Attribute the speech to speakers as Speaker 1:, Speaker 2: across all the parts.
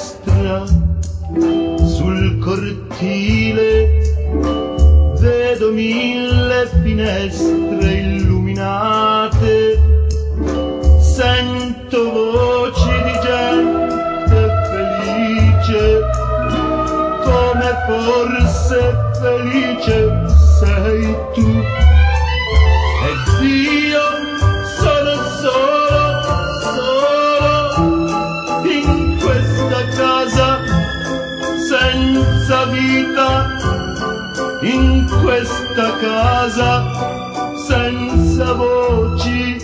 Speaker 1: finestra, sul cortile vedo 1000 finestre illuminate, sento voci di gente felice, come forse felice sei tu. Ed io sono solo in questa casa senza vita, in questa casa senza voci.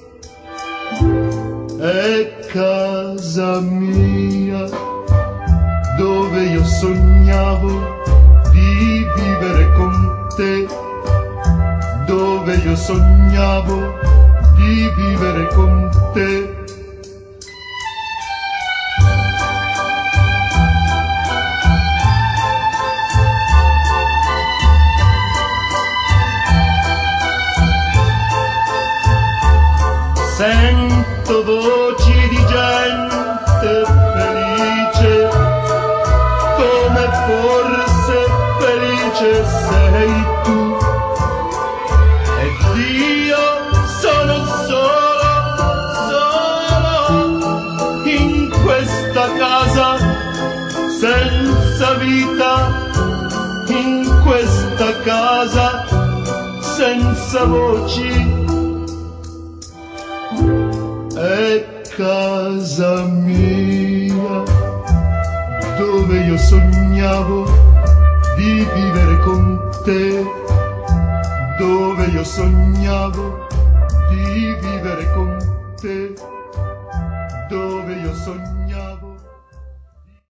Speaker 1: È casa mia dove io sognavo di vivere con te, dove io sognavo di vivere con te. Sento voci di gente felice, come forse felice sei tu. Ed io sono solo in questa casa senza vita, in questa casa senza voci. È casa mia dove io sognavo di vivere con te, dove io sognavo di vivere con te, dove io sognavo